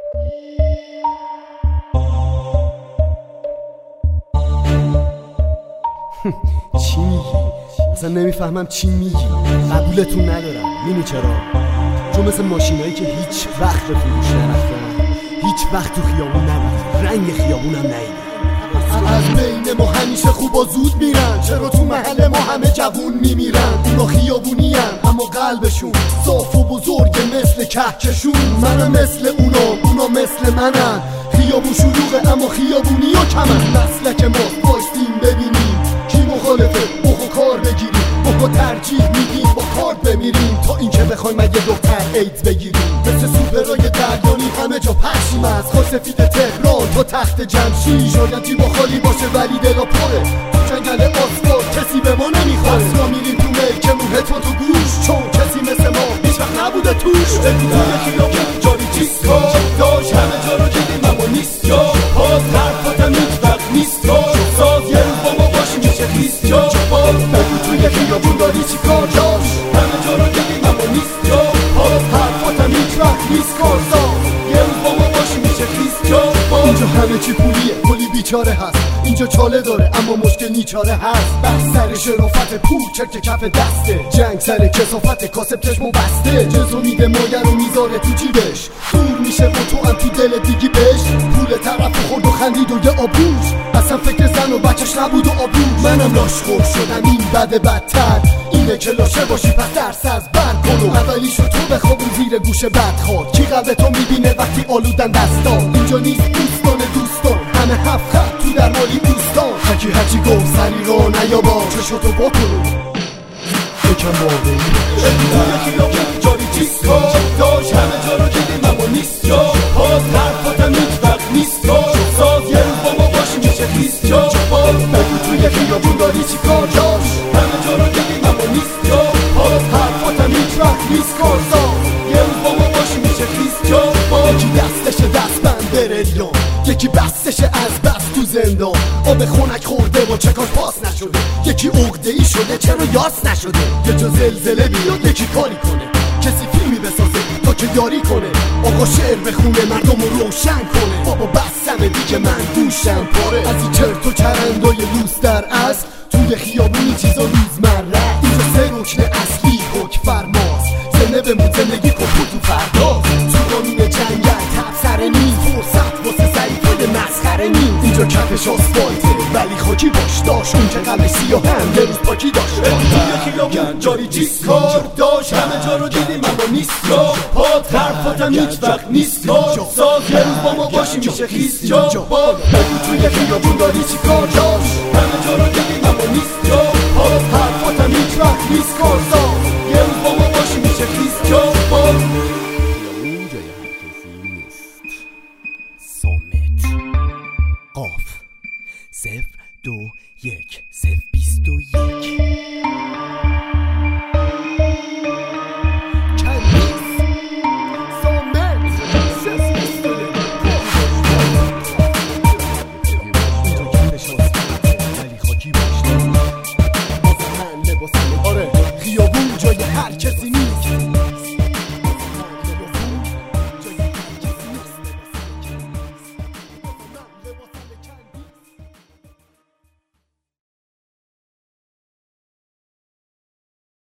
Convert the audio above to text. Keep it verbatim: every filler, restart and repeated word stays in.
چی میگی؟ اصلا نمیفهمم چی میگی. قبولتون ندارم. می‌دونی چرا؟ چون مثل ماشینایی که هیچ وقت به فروش نرفتن، هیچ وقت تو خیابون نبودی، رنگ خیابونم ندیدی. از بین ما همیشه خوب و زود میرن. چرا تو محل ما همه جوون میمیرن؟ اونا خیابونی هن اما قلبشون صاف و بزرگه مثل کهکشون. منم مثل اونا، اونا مثل منن. خیابون شلوغه اما خیابونی ها کمن. مسلک ما بایستیم ببینیم کی مخالفه، بخو کار بگیریم، بخو ترجیح میدیم با کارت بمیریم تا اینکه بخوایم اگه دختر ایدز بگیریم. مثل سوپرای دریانی همه جا پخشیم، از خاسفید تهران تا تخت جمشید. شاید جیبا خالی باشه ولی دلا پره، تو جنگل آسفال کسی به ما نمیخوره. ما میریم تو میکمون هتون تو گوش، چون کسی مثل ما هیچ وقت نبوده توش. بگو توی خیابون جاری چیست کار داشت، همه جا رو دیدیم اما نیست جا. باز حرفاتم هیچ وقت نیست کار ساز، یه روز با ما باشیم میشه خیست جا. باز بگو توی خیابون داری چی کار داشت، همه جا رو دیدیم اما نیست جا. باز حرفاتم هیچ وقت نیست کار ساز، یه روز با ما باشیم میشه خیست جا. اینجا همه چی پولیه، کلی بیچاره هست. اینجا چاله داره اما مشکل نیچاره هست. بحث سر شرافت پول چرک کف دسته، جنگ سر کسافت کاسب چشمو بسته. جزو میده مایر رو میذاره تو جیبش، دور میشه و تو هم تو دل دیگی بش. پول طرف خورد و خندید و یه آبروش، اصلا فکر زن و بچش نبود و آبروش. منم لاشخور شدم این بده بدتر، اینه که لاشه باشی پس درس از بر کنو. اولیشو تو بخوابون زیر گوش بدخواد، کی قلب تو میبینه وقتی آلودن دستان. اینجا نیست دوستان دوستان، همه هفت خط تو در مالی دوستان. هرکی هرچی گفت سری رو نیابا، چشتو بکنو یکم باقی جاری چیست کار داشت، همه جا رو دیدیم اما نیست جا. باز حرفاتم هیچ وقت نیست کار ساز، یه روز با ما باشیم میشه خیست جا. باز بگو توی خیابون داری چی کار داشت، همه جا رو دیدیم اما نیست جا. باز حرفاتم هیچ وقت نیست کار ساز، یه روز با ما باشیم میشه خیست جا. یکی دستش دست بند بریلیان، یکی بستش از بس تو زندان. آب خونک خورده و چکاش پاس نشده، یکی عقده ای شده چرا یاس نشده. یه جا زلزله بیاد یکی کاری کنه، کسی فیلمی بسازه تا که یاری کنه. آقا شعر بخونه مردم رو روشن کنه. بابا بسمه دیگه من دوشم پاره از این چرت و چرندای لوس در اصل. توی خیابونی چیزا روزمره، اینجا سه رکن اصلی حکم فرماست. زنده بمون زندگی کن تو فردا، تو قانون جنگل تبصره نیست. فرصت واسه ضعیفای مسخره نیست. اینجا کفش آسفالته ولی خاکی باش داشت، اون که قلبش سیاه هم یه روز پاکی داشت. توی خیابون جاری چیست کار داشت، همه جا رو دیدیم اما نیست جا. پاد حرفاتم هیچ وقت نیست کار ساز، یه روز با ما باشیم میشه خیست جا. بگو توی خیابون داری چی کار داشت، همه جا رو دیدیم اما نیست جا. پاد حرفاتم هیچ وقت نیست کار ساز، یه روز با ما باشیم میشه خیست جا. خیابون جای هر کسی نیست. صامت قاف صفر دو یک صفر بیست و یک. آره خیابون جای هر کسی نیست.